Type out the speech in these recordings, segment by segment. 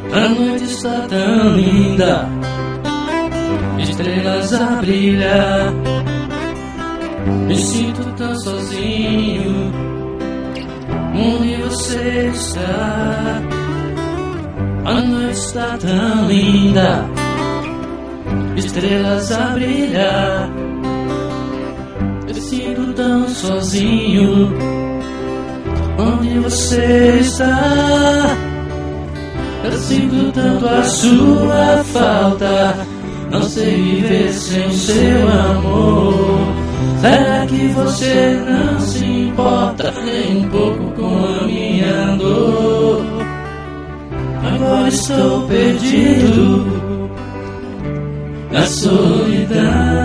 A noite está tão linda, estrelas a brilhar. Me sinto tão sozinho. Onde você está? A noite está tão linda, estrelas a brilhar. Eu sinto tão sozinho. Onde você está? Eu sinto tanto a sua falta. Não sei viver sem o seu amor. Será que você não se importa nem um pouco com a minha dor? Agora estou perdido na solidão,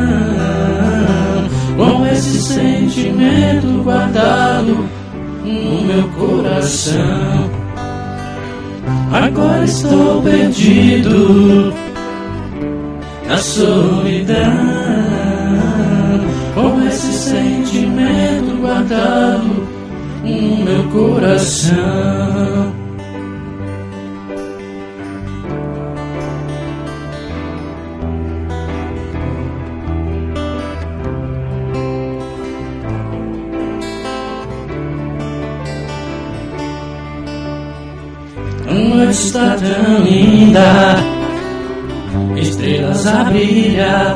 com esse sentimento guardado no meu coração. Agora estou perdido na solidão, com esse sentimento guardado no meu coração. A noite está tão linda, estrelas a brilhar.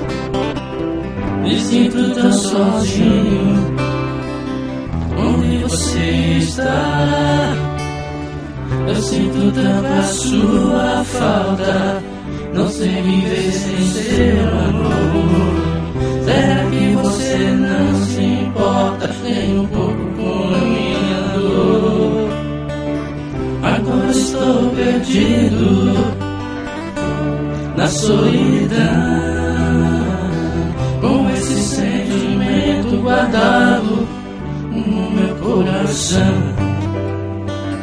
Me sinto tão sozinho. Onde você está? Eu sinto tanto a sua falta. Não sei viver sem seu amor. Será que você não se importa nem um pouco com a minha dor? Agora estou perdido na solidão, com esse sentimento guardado no meu coração.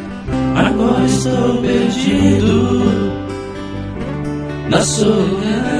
Agora estou perdido na solidão,